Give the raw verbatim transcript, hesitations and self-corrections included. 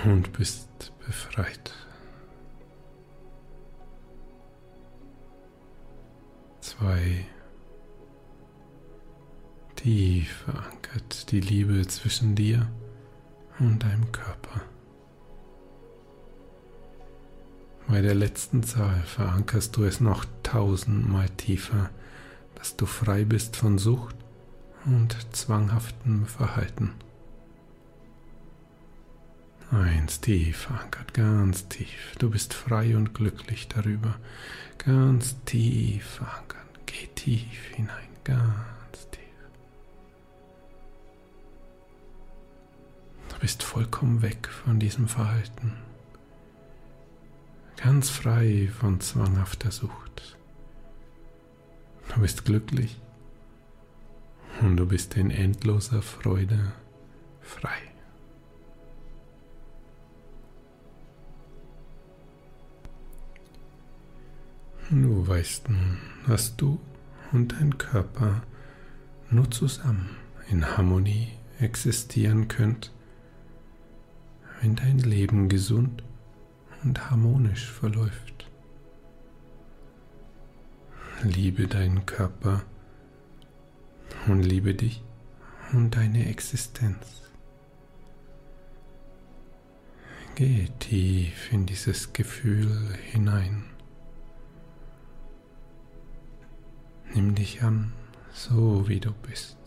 und bist befreit. Zwei. Tief verankert die Liebe zwischen dir und deinem Körper. Bei der letzten Zahl verankerst du es noch tausendmal tiefer, dass du frei bist von Sucht und zwanghaftem Verhalten. Eins, tief verankert, ganz tief. Du bist frei und glücklich darüber. Ganz tief verankert. Geh tief hinein, ganz tief. Du bist vollkommen weg von diesem Verhalten. Ganz frei von zwanghafter Sucht. Du bist glücklich und du bist in endloser Freude frei. Du weißt nun, dass du und dein Körper nur zusammen in Harmonie existieren könnt, wenn dein Leben gesund und harmonisch verläuft. Liebe deinen Körper und liebe dich und deine Existenz. Gehe tief in dieses Gefühl hinein. Nimm dich an, so wie du bist.